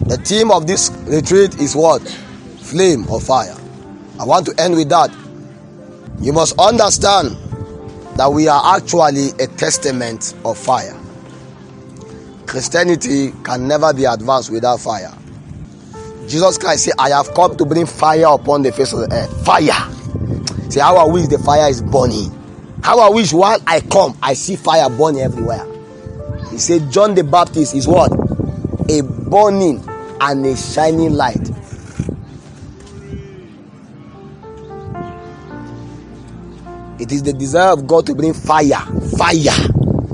The theme of this retreat is what? Flame of fire. I want to end with that. You must understand that we are actually a testament of fire. Christianity can never be advanced without fire. Jesus Christ said, I have come to bring fire upon the face of the earth. Fire. Say, how I wish the fire is burning. How I wish while I come, I see fire burning everywhere. He said, John the Baptist is what? A burning and a shining light. It is the desire of God to bring fire. Fire.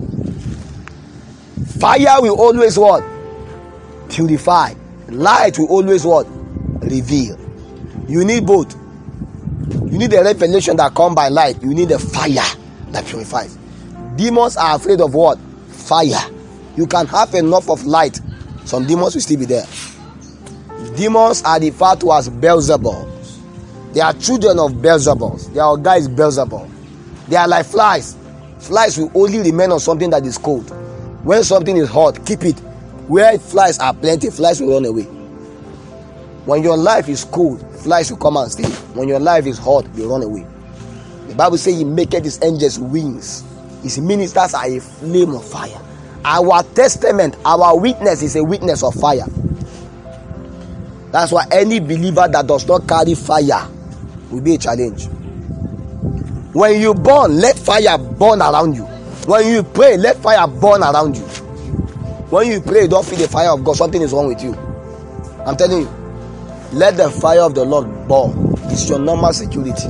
Fire will always what? Purify. Light will always what? Reveal. You need both. You need the revelation that comes by light. You need the fire that purifies. Demons are afraid of what? Fire. You can have enough of light. Some demons will still be there. Demons are referred to as Beelzebub. They are children of Beelzebub. Their guys Beelzebub. They are like flies. Flies will only remain on something that is cold. When something is hot, keep it. Where flies are plenty, flies will run away. When your life is cold, flies will come and stay. When your life is hot, they run away. The Bible says he maketh his angels wings. His ministers are a flame of fire. Our testament, our witness is a witness of fire. That's why any believer that does not carry fire will be a challenge. When you burn, let fire burn around you. When you pray, let fire burn around you. When you pray, don't feel the fire of God. Something is wrong with you. I'm telling you. Let the fire of the Lord burn. It's your normal security.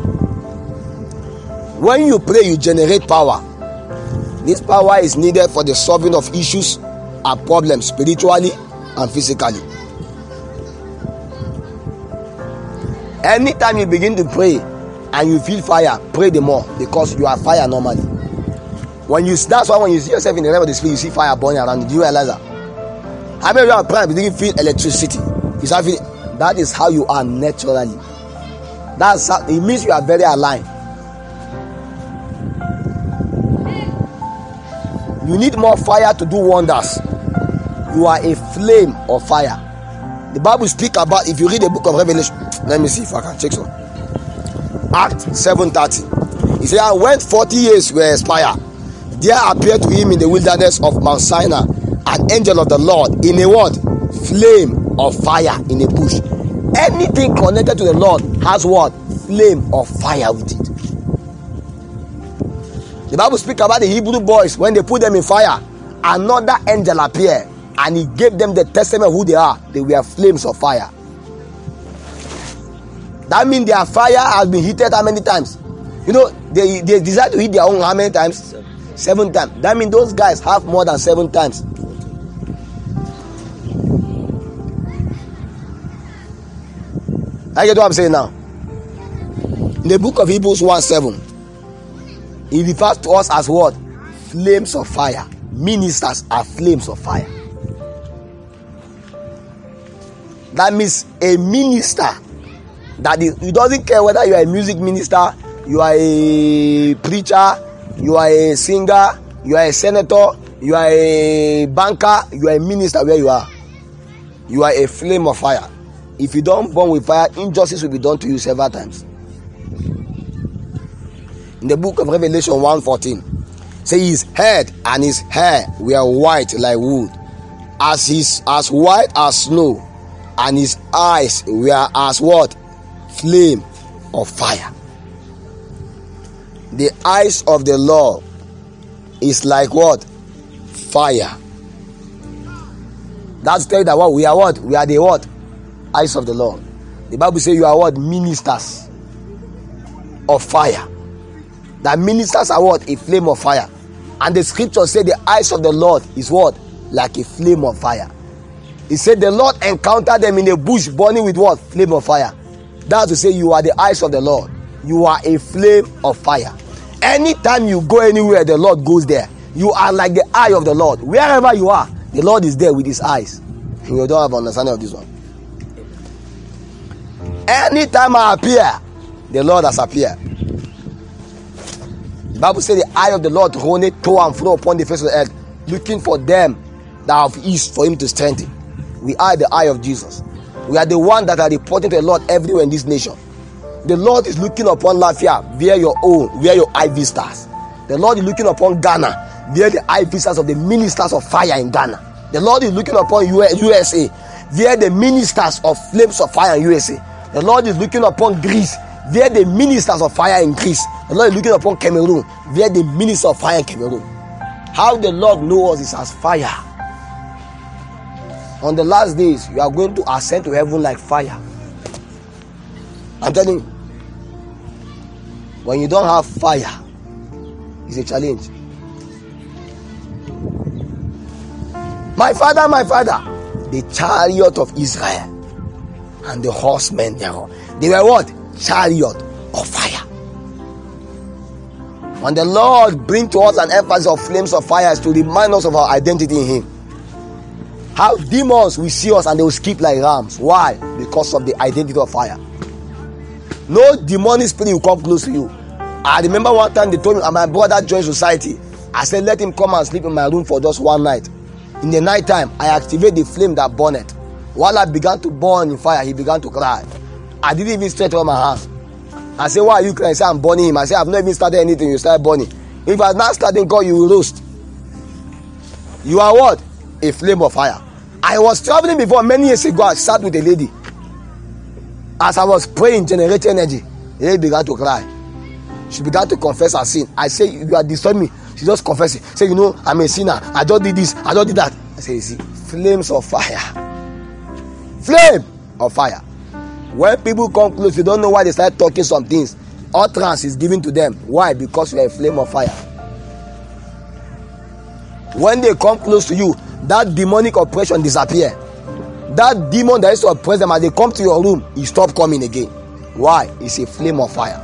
When you pray, you generate power. This power is needed for the solving of issues and problems spiritually and physically. Anytime you begin to pray and you feel fire, pray the more, because you are fire normally. That's why when you see yourself in the realm of the spirit, you see fire burning around you. Do you realize that? How many of you are praying, you feel electricity? That is how you are naturally. It means you are very aligned. You need more fire to do wonders. You are a flame of fire. The Bible speaks about, if you read the book of Revelation, let me see if I can check some. Acts 7:30. He said, and when 40 years were expired, there appeared to him in the wilderness of Mount Sinai an angel of the Lord in a what? Flame of fire in a bush. Anything connected to the Lord has what? Flame of fire with it. The Bible speaks about the Hebrew boys. When they put them in fire, another angel appeared and he gave them the testament of who they are. They were flames of fire. That means their fire has been heated how many times? You know, they decide to heat their own how many times? 7 times. That means those guys have more than 7 times. I get what I'm saying now. In the book of Hebrews 1:7, he refers to us as what? Flames of fire. Ministers are flames of fire. That means a minister it doesn't care whether you are a music minister, you are a preacher, you are a singer, you are a senator, you are a banker, you are a minister. Where you are a flame of fire. If you don't burn with fire, injustice will be done to you several times. In the book of Revelation 1:14, say his head and his hair were white like wool, as white as snow, and his eyes were as what? Flame of fire. The eyes of the Lord is like what? Fire. That's telling that what we are what? We are the what? Eyes of the Lord. The Bible says you are what? Ministers of fire. That ministers are what? A flame of fire. And the scripture said the eyes of the Lord is what? Like a flame of fire. He said the Lord encountered them in a bush burning with what? Flame of fire. That's to say you are the eyes of the Lord. You are a flame of fire. Anytime you go anywhere, the Lord goes there. You are like the eye of the Lord. Wherever you are, the Lord is there with his eyes. You don't have understanding of this one. Anytime I appear, the Lord has appeared. The Bible says the eye of the Lord runneth to and fro upon the face of the earth, looking for them that have east for him to strengthen. We are the eye of Jesus. We are the one that are reporting to the Lord everywhere in this nation. The Lord is looking upon Lafia via your eye vistas. The Lord is looking upon Ghana via the eye vistas of the ministers of fire in Ghana. The Lord is looking upon USA via the ministers of flames of fire in USA. The Lord is looking upon Greece via the ministers of fire in Greece. The Lord is looking upon Cameroon via the ministers of fire in Cameroon. How the Lord knows us is as fire. On the last days, you are going to ascend to heaven like fire. I'm telling you. When you don't have fire, it's a challenge. My father, the chariot of Israel and the horsemen thereof, they were what? Chariot of fire. When the Lord brings to us an emphasis of flames of fire is to remind us of our identity in Him. How demons will see us and they will skip like rams. Why? Because of the identity of fire. No demonic spirit will come close to you. I remember one time they told me, and my brother joined society. I said, let him come and sleep in my room for just one night. In the night time, I activate the flame that burned it. While I began to burn in fire, he began to cry. I didn't even stretch out my hand. I said, why are you crying? He said, I'm burning him. I said, I've not even started anything. You start burning. If I'm not starting God, you will roast. You are what? A flame of fire. I was traveling before many years ago. I sat with a lady. As I was praying, generating energy, the lady began to cry. She began to confess her sin. I said, you are disturbing me. She just confessed it. Say, you know, I'm a sinner. I just did this. I just did that. I said, you see, flames of fire. Flame of fire. When people come close, you don't know why they start talking some things. Utterance is given to them. Why? Because you are a flame of fire. When they come close to you, that demonic oppression disappear. That demon that used to oppress them, as they come to your room, he stop coming again. Why? It's a flame of fire.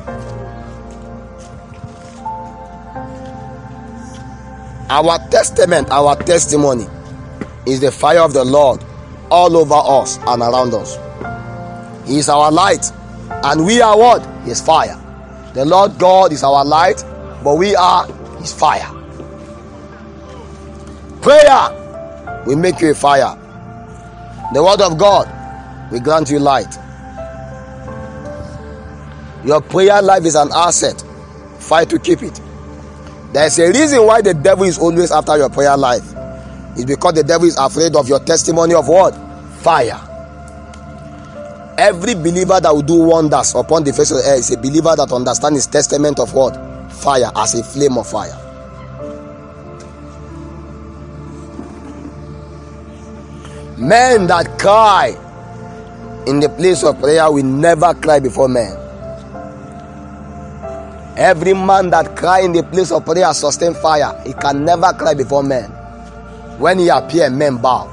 Our testament, our testimony is the fire of the Lord all over us and around us. He is our light, and we are what? His fire. The Lord God is our light, but we are His fire. Prayer will make you a fire. The word of God will grant you light. Your prayer life is an asset. Fight to keep it. There is a reason why the devil is always after your prayer life. It's because the devil is afraid of your testimony of what? Fire. Every believer that will do wonders upon the face of the earth is a believer that understands his testament of what? Fire, as a flame of fire. Men that cry in the place of prayer will never cry before men. Every man that cry in the place of prayer sustain fire. He can never cry before men. When he appear, men bow.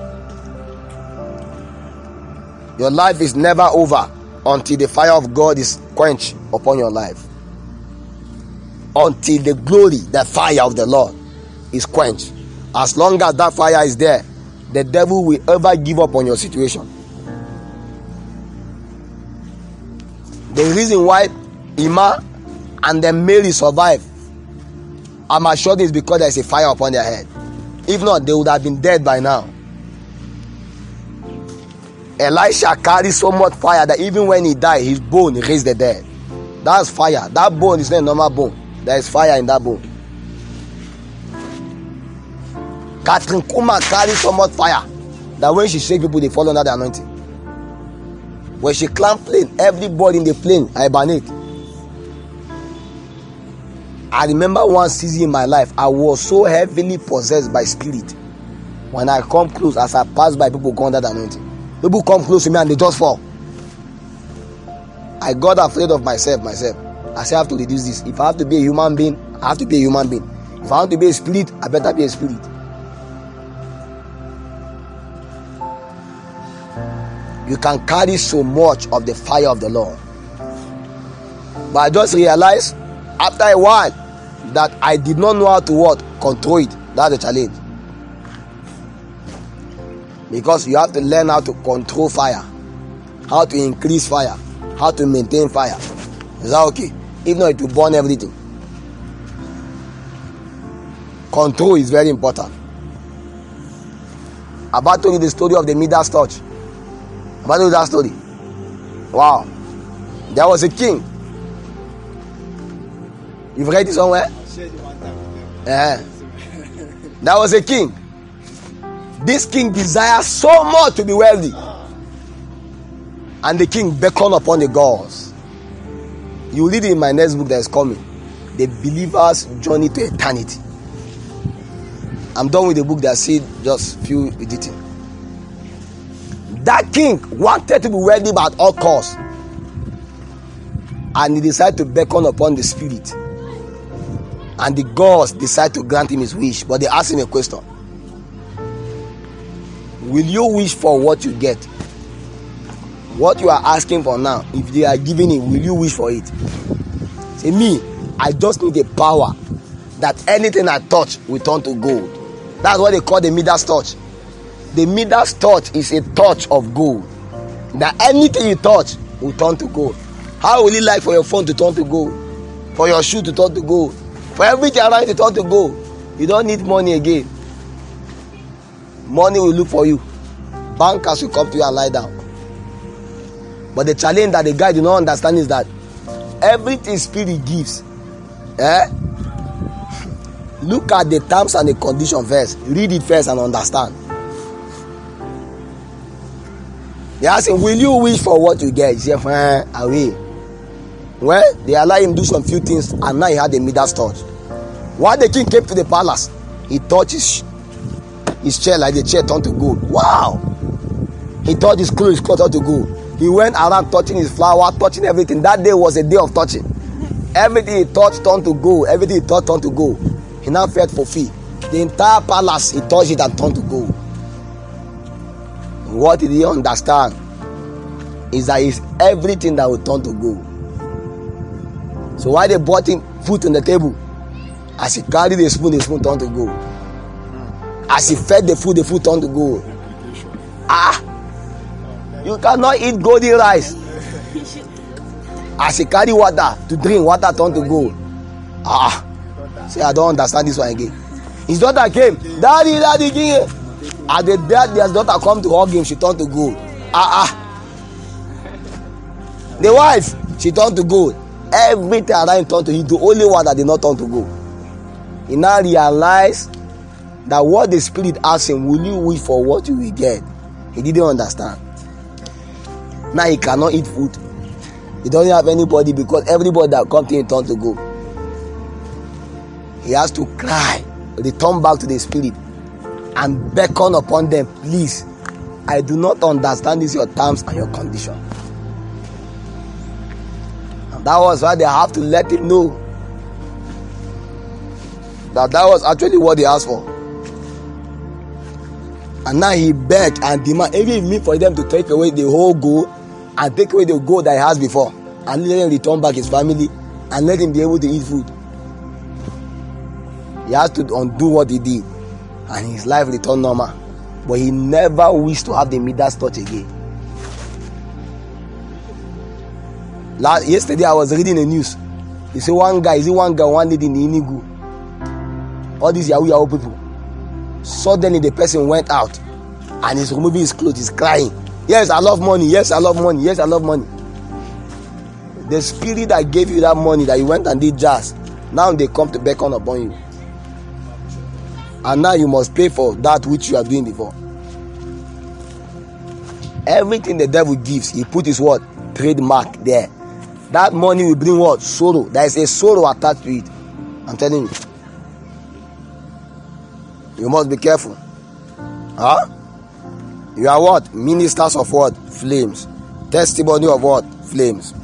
Your life is never over until the fire of God is quenched upon your life. Until the glory, the fire of the Lord is quenched. As long as that fire is there, the devil will ever give up on your situation. The reason why Ima and then Mary survive, I'm assured, is because there is a fire upon their head. If not, they would have been dead by now. Elisha carried so much fire that even when he died, his bone raised the dead. That's fire. That bone is not a normal bone. There is fire in that bone. Catherine Kuma carried so much fire that when she shake people, they fall under the anointing. When she climb plane, everybody in the plane hibernate. I remember one season in my life, I was so heavily possessed by spirit. When I come close, as I pass by, people go under the anointing. People come close to me and they just fall. I got afraid of myself. I said, I have to reduce this. If I have to be a human being, I have to be a human being. If I want to be a spirit, I better be a spirit. You can carry so much of the fire of the Lord. But I just realized after a while that I did not know how to control it. That's the challenge. Because you have to learn how to control fire, how to increase fire, how to maintain fire. Is that okay? If not, it will burn everything. Control is very important. About told you the story of the Midas touch. About told you that story. Wow. There was a king. You've read it somewhere? Yeah. There was a king. This king desired so much to be wealthy. And the king beckoned upon the gods. You read it in my next book that is coming. The believer's journey to eternity. I'm done with the book that said just few editing. That king wanted to be wealthy but at all costs. And he decided to beckon upon the spirit. And the gods decided to grant him his wish. But they asked him a question. Will you wish for what you get? What you are asking for now, if they are giving it, will you wish for it? Say, me, I just need a power that anything I touch will turn to gold. That's what they call the Midas touch. The Midas touch is a touch of gold. That anything you touch will turn to gold. How will you like for your phone to turn to gold? For your shoe to turn to gold? For everything around to turn to gold? You don't need money again. Money will look for you. Bankers will come to you and lie down. But the challenge that the guy do not understand is that everything spirit gives. Look at the terms and the condition first. Read it first and understand. They ask him, will you wish for what you get? He said, I will. Well, they allow him do some few things, and now he had a Midas touch. While the king came to the palace, he touched his chair like the chair turned to gold. Wow! He touched his clothes turned to gold. He went around touching his flower, touching everything. That day was a day of touching. Everything he touched turned to gold. Everything he touched turned to gold. He now felt fulfilled. The entire palace, he touched it and turned to gold. What did he understand? Is that it's everything that will turn to gold. So while they brought him food on the table, as he carried the spoon turned to gold. As he fed the food turned to gold. You cannot eat golden rice. As he carried water to drink, water turned to gold. See, I don't understand this one again. His daughter came. Daddy, king. At the day his daughter come to hug him, she turned to gold. The wife, she turned to gold. Everything around turned to gold. The only one that did not turn to gold. He now realized that what the spirit asked him, will you wish for what you will get? He didn't understand. Now he cannot eat food. He doesn't have anybody because everybody that comes to him turned to gold. He has to cry, return back to the spirit, and beckon upon them, please, I do not understand this your terms and your condition. And that was why they have to let him know that was actually what they asked for. And now he begged and demanded, even for them to take away the whole gold and take away the gold that he has before, and let him return back his family and let him be able to eat food. He has to undo what he did, and his life returned normal. But he never wished to have the Midas touch again. Yesterday I was reading the news. He said one lady in Inigu. All these Yahoo people. Suddenly the person went out and he's removing his clothes, he's crying. Yes, I love money. Yes, I love money. Yes, I love money. The spirit that gave you that money that you went and did jazz, now they come to beckon upon you. And now you must pay for that which you are doing before. Everything the devil gives, he put his what? Trademark there. That money will bring what? Sorrow. There is a sorrow attached to it. I'm telling you. You must be careful. You are what? Ministers of what? Flames. Testimony of what? Flames.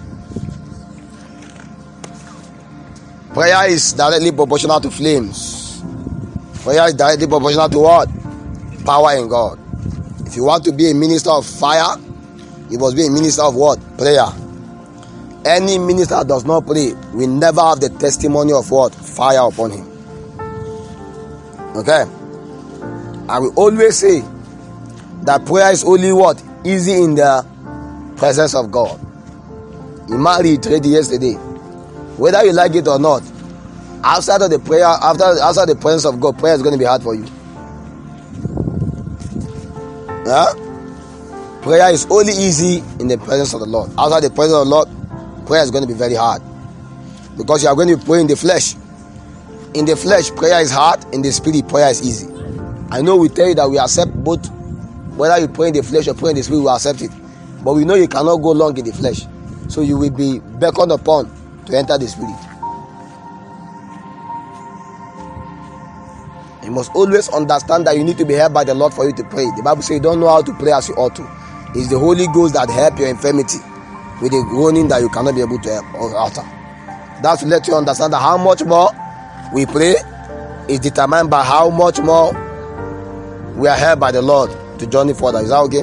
Prayer is directly proportional to flames. Prayer is directly proportional to what? Power in God. If you want to be a minister of fire, you must be a minister of what? Prayer. Any minister that does not pray will never have the testimony of what? Fire upon him. Okay? I will always say that prayer is only what? Easy in the presence of God. Imari read yesterday. Whether you like it or not, outside of the prayer, outside the presence of God, prayer is going to be hard for you. Huh? Prayer is only easy in the presence of the Lord. Outside the presence of the Lord, prayer is going to be very hard. Because you are going to be praying in the flesh. In the flesh, prayer is hard. In the spirit, prayer is easy. I know we tell you that we accept both. Whether you pray in the flesh or pray in the spirit, we accept it. But we know you cannot go long in the flesh. So you will be beckoned upon to enter the spirit. You must always understand that you need to be helped by the Lord for you to pray. The Bible says you don't know how to pray as you ought to. It's the Holy Ghost that help your infirmity with a groaning that you cannot be able to help or utter. That's to let you understand that how much more we pray is determined by how much more we are helped by the Lord to journey further. Is that okay?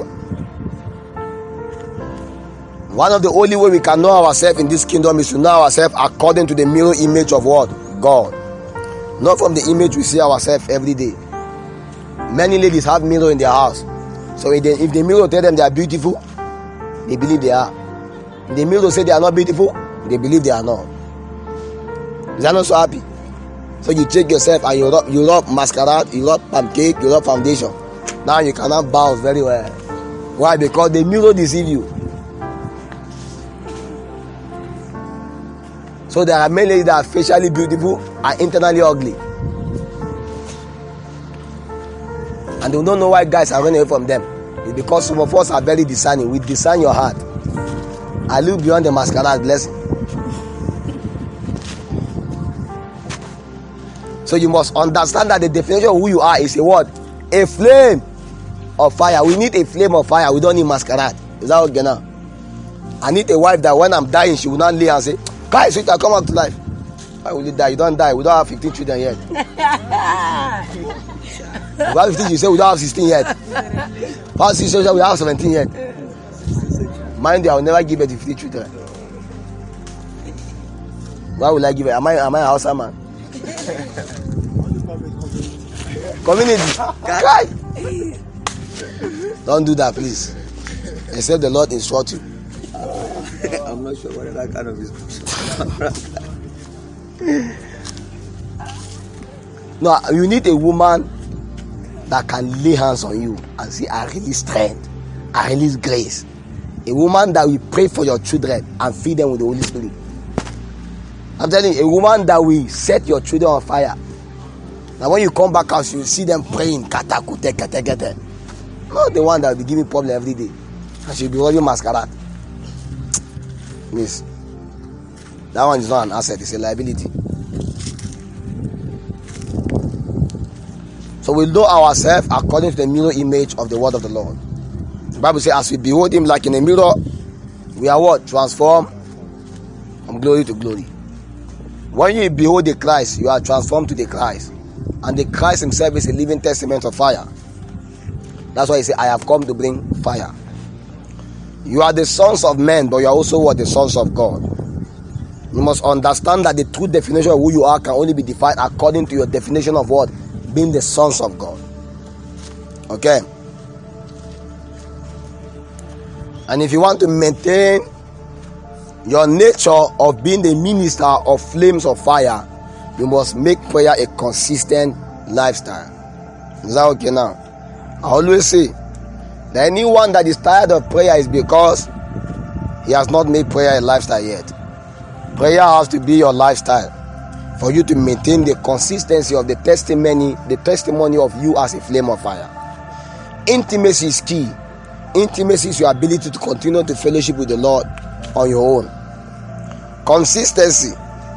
One of the only way we can know ourselves in this kingdom is to know ourselves according to the mirror image of what? God. Not from the image we see ourselves every day. Many ladies have mirror in their house. So if the mirror tell them they are beautiful, they believe they are. If the mirror say they are not beautiful, they believe they are not. Is that not so happy? So you check yourself and you rub masquerade, you rub pancake, you rub foundation. Now you cannot bounce very well. Why? Because the mirror deceive you. So there are many ladies that are facially beautiful and internally ugly. And they don't know why guys are running away from them. It's because some of us are very discerning. We discern your heart. I look beyond the masquerade blessing. So you must understand that the definition of who you are is a what? A flame of fire. We need a flame of fire. We don't need masquerade. Is that okay now? I need a wife that when I'm dying, she will not lay and say, "Guys, sweetheart, come up to life." Why will you die? You don't die. We don't have 15 children yet. We have 15, you say we don't have 16 yet. Past 6 years, we have 17 yet. Mind you, I will never give birth to 15 children. Why will I give it? Am I a Hausa man? Community. Cry. Don't do that, please. Except the Lord instruct you. I'm not sure what that kind of is. No, you need a woman that can lay hands on you and say, "I release strength, I release grace." A woman that will pray for your children and feed them with the Holy Spirit. I'm telling you, a woman that will set your children on fire. Now when you come back out, you see them praying, katakute, kete. Not the one that will be giving problem every day. And she'll be wearing masquerade. Miss, that one is not an asset, it's a liability. So we know ourselves according to the mirror image of the word of the Lord. The Bible says, as we behold him like in a mirror, we are what? Transformed from glory to glory. When you behold the Christ, you are transformed to the Christ. And the Christ himself is a living testament of fire. That's why he said, "I have come to bring fire." You are the sons of men, but you are also what? The sons of God. You must understand that the true definition of who you are can only be defined according to your definition of what? Being the sons of God. Okay? And if you want to maintain your nature of being the minister of flames of fire, you must make prayer a consistent lifestyle. Is that okay now? I always say that anyone that is tired of prayer is because he has not made prayer a lifestyle yet. Prayer has to be your lifestyle for you to maintain the consistency of the testimony of you as a flame of fire. Intimacy is key. Intimacy is your ability to continue to fellowship with the Lord on your own. Consistency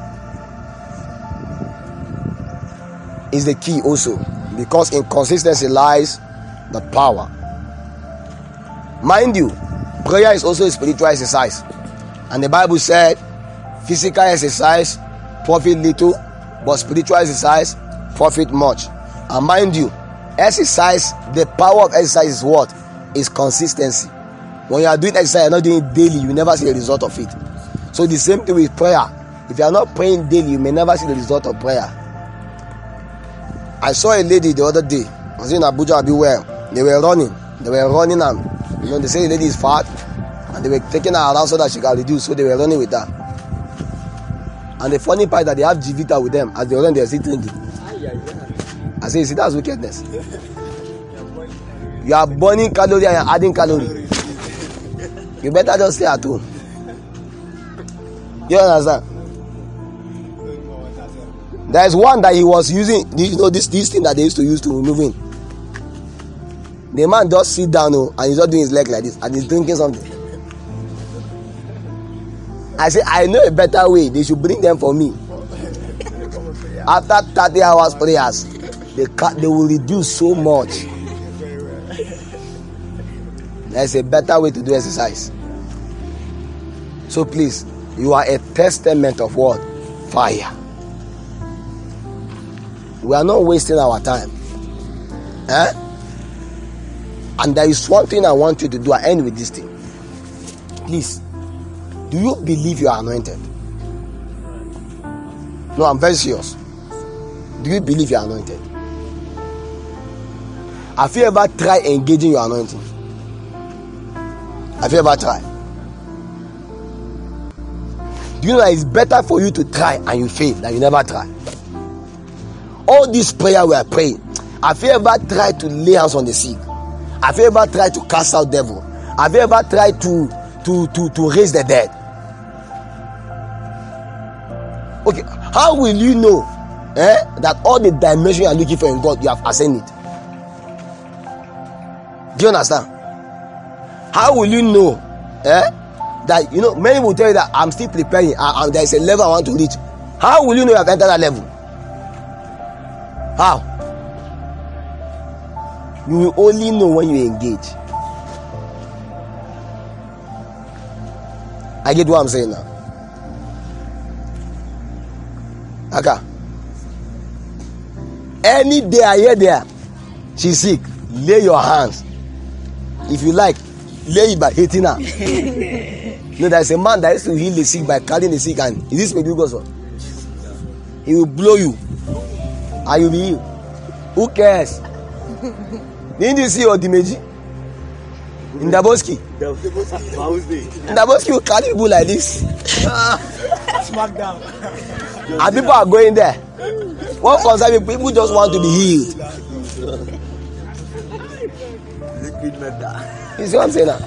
is the key also, because in consistency lies the power. Mind you, prayer is also a spiritual exercise, and the Bible said physical exercise profit little, but spiritual exercise profit much. And mind you, exercise, the power of exercise is what? Is consistency. When you are doing exercise, you're not doing it daily, you never see the result of it. So the same thing with prayer. If you are not praying daily, you may never see the result of prayer. I saw a lady the other day. I was in Abuja, they were running and they say the lady is fat, and they were taking her around so that she can reduce, so they were running with her. And the funny part is that they have Jivita with them. As they run, they are still drinking. I say, see, that's wickedness. You are burning calorie and adding calorie. You better just stay at home. You understand? There is one that he was using, this thing that they used to use to remove him. The man just sit down and he's not doing his leg like this and he's drinking something. I say, I know a better way. They should bring them for me. After 30 hours prayers, they will reduce so much. There's a better way to do exercise. So please, you are a testament of what? Fire. We are not wasting our time. And there is one thing I want you to do. I end with this thing. Please, do you believe you are anointed? No, I'm very serious. Do you believe you are anointed? Have you ever tried engaging your anointing? Have you ever tried? Do you know that it's better for you to try and you fail than you never try? All this prayer we are praying, have you ever tried to lay hands on the sick? Have you ever tried to cast out devil? Have you ever tried to raise the dead? Okay, how will you know that all the dimension you are looking for in God, you have ascended? Do you understand? How will you know that, many will tell you that I'm still preparing and there is a level I want to reach. How will you know you have entered that level? How? You will only know when you engage. I get what I'm saying now. Okay. Any day I hear there, she's sick, lay your hands. If you like, lay it by hitting her. No, there's a man that used to heal the sick by carrying the sick, and is this maybe gospel? He will blow you and you'll be healed. Who cares? Didn't you see Odimeji in Daboski? In Daboski will carry people like this. Smackdown. And people are going there. What concern people just want to be healed. You see what I'm saying now?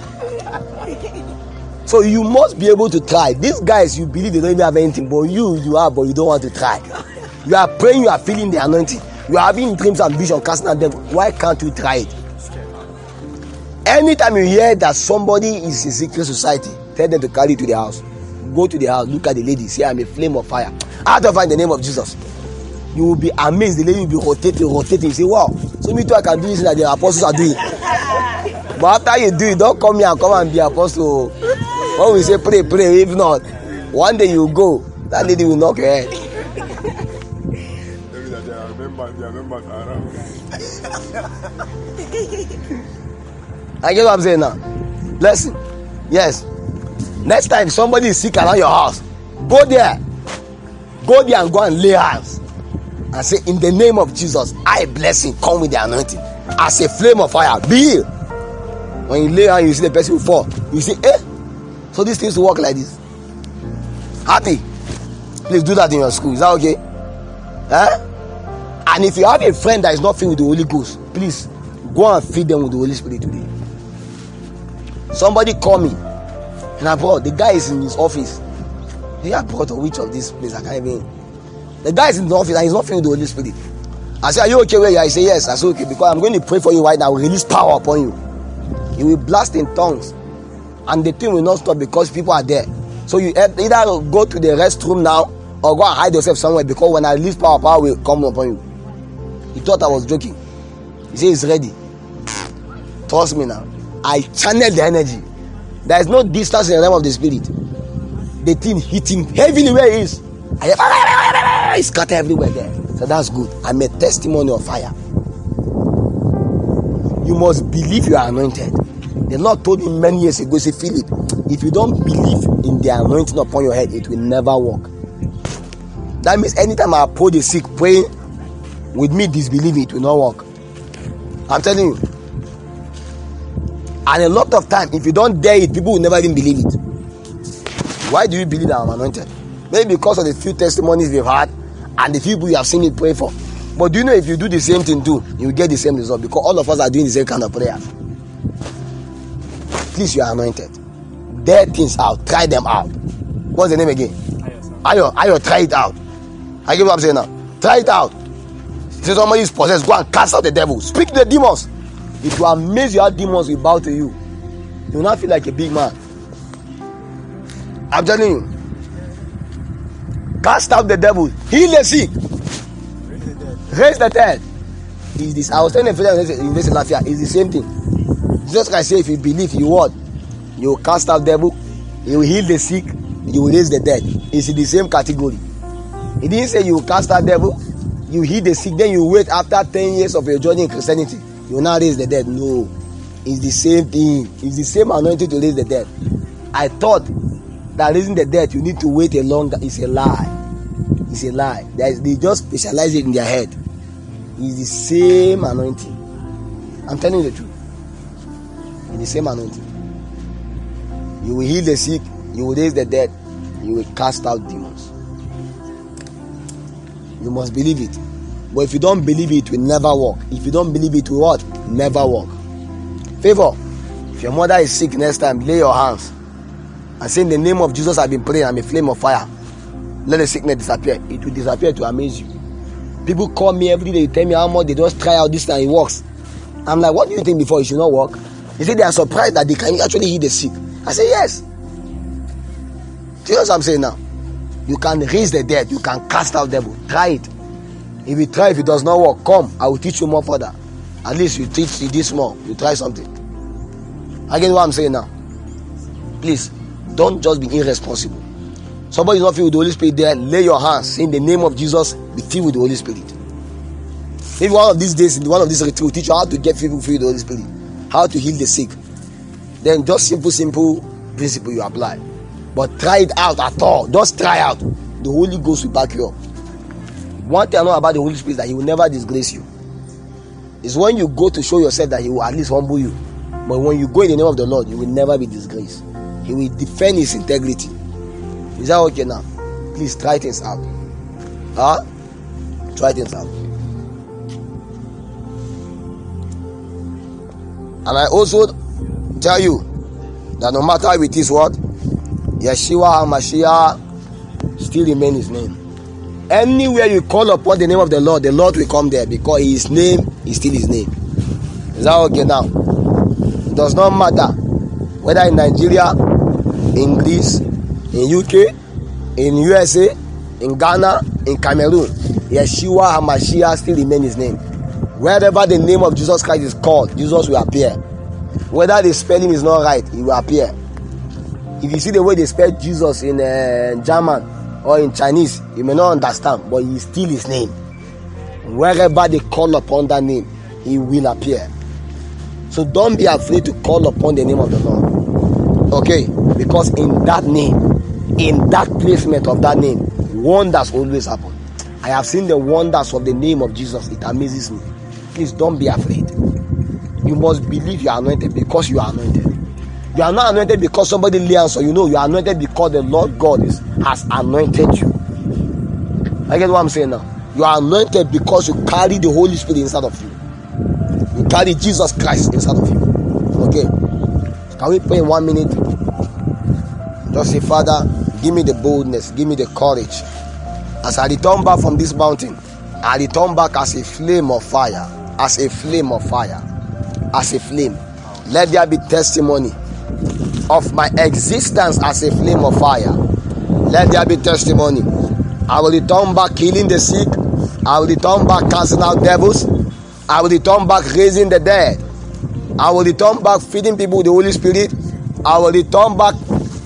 So you must be able to try. These guys, you believe they don't even have anything, but you have, but you don't want to try. You are praying, you are feeling the anointing. You are having dreams and vision, casting out devil. Why can't you try it? Anytime you hear that somebody is in secret society, tell them to carry you to the house. Go to the house, look at the lady, say, I'm a flame of fire. Out of her in the name of Jesus. You will be amazed. The lady will be rotating. You say, wow, so me too, I can do this that the apostles are doing. But after you do it, don't come here and come and be apostle. When we say pray, if not, one day you go, that lady will knock your head. I get what I'm saying now. Blessing. Yes. Next time somebody is sick around your house, go there and go and lay hands and say, in the name of Jesus, I blessing, come with the anointing as a flame of fire. Be healed. When you lay hands, you see the person will fall. You say, so these things work like this. Happy. Please do that in your school. Is that okay? And if you have a friend that is not filled with the Holy Ghost, please go and feed them with the Holy Spirit today. Somebody call me and I brought, the guy is in his office. He had brought on which of this place? I can't even. The guy is in the office and he's not filled with the Holy Spirit. I say, are you okay where you are? I say, yes. I say, okay, because I'm going to pray for you right now. I will release power upon you. You will blast in tongues. And the thing will not stop because people are there. So you either go to the restroom now or go and hide yourself somewhere, because when I release power will come upon you. He thought I was joking. He said he's ready. Trust me now. I channel the energy. There is no distance in the realm of the spirit. The thing hit him heavily where he is. It's scattered everywhere there. So that's good. I'm a testimony of fire. You must believe you are anointed. The Lord told me many years ago, say, Philip, if you don't believe in the anointing upon your head, it will never work. That means anytime I approach the sick praying with me disbelieving, it will not work. I'm telling you. And a lot of time, if you don't dare it, people will never even believe it. Why do you believe that I'm anointed? Maybe because of the few testimonies we've had and the few people you have seen me pray for. But do you know if you do the same thing too, you will get the same result, because all of us are doing the same kind of prayer. Please, you are anointed. Dare things out. Try them out. What's the name again? Ayo, try it out. I get what I'm saying now. Try it out. Say somebody is possessed, go and cast out the devil. Speak to the demons. If you amaze your demons will bow to you. You will not feel like a big man. I'm telling you. Cast out the devil. Heal the sick. Raise the dead. Is this? I was telling the in this Lafia. It's the same thing. Just like I say, if you believe, you what? You will cast out devil. You will heal the sick. You will raise the dead. It's in the same category. He didn't say you will cast out devil. You heal the sick. Then you wait after 10 years of your journey in Christianity. You will now raise the dead. No. It's the same thing. It's the same anointing to raise the dead. I thought that raising the dead, you need to wait a longer. It's a lie. It's a lie. They just specialize it in their head. It's the same anointing. I'm telling you the truth. It's the same anointing. You will heal the sick. You will raise the dead. You will cast out demons. You must believe it. But if you don't believe it, it will never work. If you don't believe it, will what? Never work. Favor. If your mother is sick next time, lay your hands and say, in the name of Jesus, I've been praying. I'm a flame of fire. Let the sickness disappear. It will disappear to amaze you. People call me every day. Tell me how much they just try out this time. It works. I'm like, what do you think before? It should not work. They say they are surprised that they can actually heal the sick. I say, yes. Do you know what I'm saying now? You can raise the dead. You can cast out devil. Try it. If you try, if it does not work, come. I will teach you more further. At least you teach this more. You try something. I get what I'm saying now. Please, don't just be irresponsible. Somebody is not filled with the Holy Spirit there. Lay your hands. In the name of Jesus, be filled with the Holy Spirit. Maybe one of these days, in one of these retreats, will teach you how to get people filled with the Holy Spirit. How to heal the sick. Then just simple principle you apply. But try it out at all. Just try out. The Holy Ghost will back you up. One thing I know about the Holy Spirit is that He will never disgrace you. It's when you go to show yourself that He will at least humble you. But when you go in the name of the Lord, you will never be disgraced. He will defend His integrity. Is that okay now? Please try things out. Try things out. And I also tell you that no matter how it is what, Yeshua HaMashiach still remains His name. Anywhere you call upon the name of the Lord will come there, because His name is still His name. Is that okay now? It does not matter whether in Nigeria, in Greece, in UK, in USA, in Ghana, in Cameroon, Yeshua HaMashiach still remains His name. Wherever the name of Jesus Christ is called, Jesus will appear. Whether the spelling is not right, He will appear. If you see the way they spell Jesus in German or in Chinese, you may not understand, but He is still His name. Wherever they call upon that name, He will appear. So don't be afraid to call upon the name of the Lord. Okay? Because in that name, in that placement of that name, wonders always happen. I have seen the wonders of the name of Jesus. It amazes me. Please don't be afraid. You must believe you are anointed because you are anointed. You are not anointed because somebody lay hands on you. No, you are anointed because the Lord God has anointed you. I get what I'm saying now. You are anointed because you carry the Holy Spirit inside of you. You carry Jesus Christ inside of you. Okay. Can we pray in 1 minute? Just say, Father, give me the boldness, give me the courage. As I return back from this mountain, I return back as a flame of fire. As a flame of fire. As a flame. Let there be testimony of my existence as a flame of fire. Let there be testimony. I will return back healing the sick. I will return back casting out devils. I will return back raising the dead. I will return back feeding people with the Holy Spirit. I will return back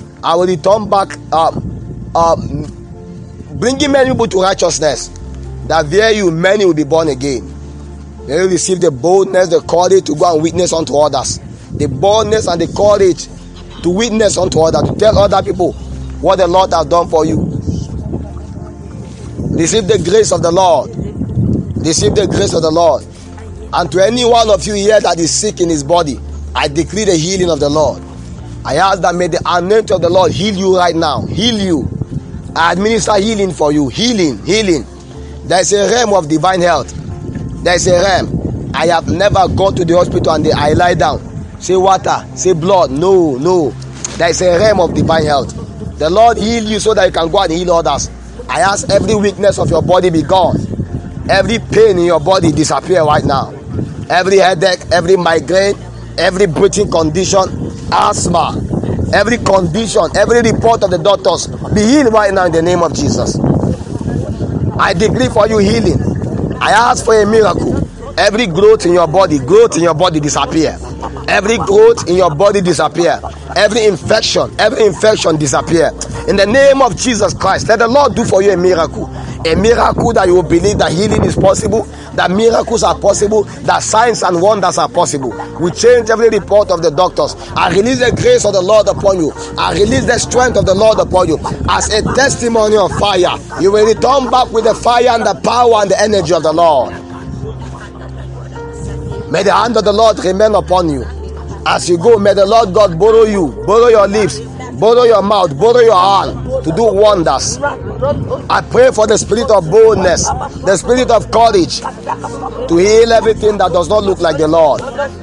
bringing many people to righteousness, that via you many will be born again. They will receive the boldness, the courage to go and witness unto others. The boldness and the courage to witness unto others, to tell other people what the Lord has done for you. Receive the grace of the Lord. Receive the grace of the Lord. And to any one of you here that is sick in his body, I decree the healing of the Lord. I ask that may the anointing of the Lord heal you right now. Heal you. I administer healing for you. Healing. There is a realm of divine health. There is a realm. I have never gone to the hospital and I lie down, say water, say blood. No. There is a realm of divine health. The Lord heal you so that you can go and heal others. I ask every weakness of your body be gone. Every pain in your body disappear right now. Every headache, every migraine, every breathing condition, asthma, every condition, every report of the doctors be healed right now in the name of Jesus. I decree for you healing. I ask for a miracle. Every growth in your body disappear. Every growth in your body disappear. Every infection disappear. In the name of Jesus Christ, let the Lord do for you a miracle. A miracle that you will believe that healing is possible, that miracles are possible, that signs and wonders are possible. We change every report of the doctors. I release the grace of the Lord upon you. I release the strength of the Lord upon you. As a testimony of fire, you will return back with the fire and the power and the energy of the Lord. May the hand of the Lord remain upon you. As you go, may the Lord God borrow you, borrow your lips, borrow your mouth, borrow your hand to do wonders. I pray for the spirit of boldness, the spirit of courage to heal everything that does not look like the Lord.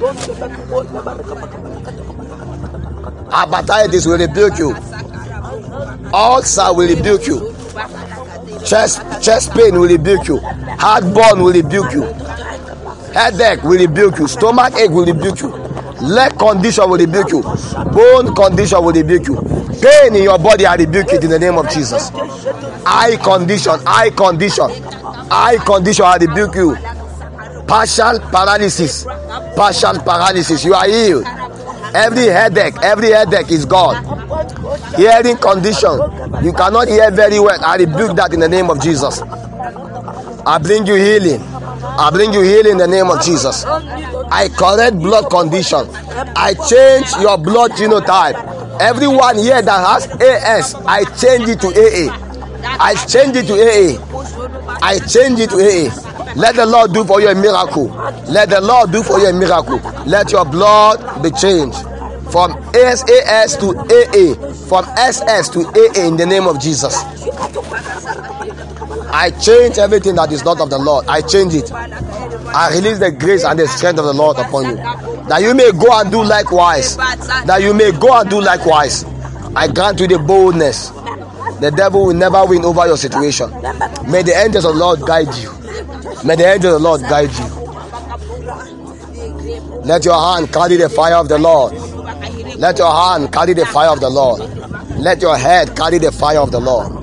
Hepatitis will rebuke you. Ulcer will rebuke you. Chest pain will rebuke you. Heartburn will rebuke you. Headache will rebuke you. Stomach ache will rebuke you. Leg condition will rebuke you. Bone condition will rebuke you. Pain in your body, I rebuke it in the name of Jesus. Eye condition, I rebuke you. Partial paralysis, you are healed. Every headache is gone. Hearing condition, you cannot hear very well, I rebuke that in the name of Jesus. I bring you healing. I bring you healing in the name of Jesus. I correct blood condition. I change your blood genotype. Everyone here that has AS, I change it to AA. I change it to AA. I change it to AA. Let the Lord do for you a miracle. Let the Lord do for you a miracle. Let your blood be changed from SAS to AA, from SS to AA in the name of Jesus. I change everything that is not of the Lord. I change it. I release the grace and the strength of the Lord upon you, that you may go and do likewise. That you may go and do likewise. I grant you the boldness. The devil will never win over your situation. May the angels of the Lord guide you. May the angels of the Lord guide you. Let your hand carry the fire of the Lord. Let your hand carry the fire of the Lord. Let your head carry the fire of the Lord.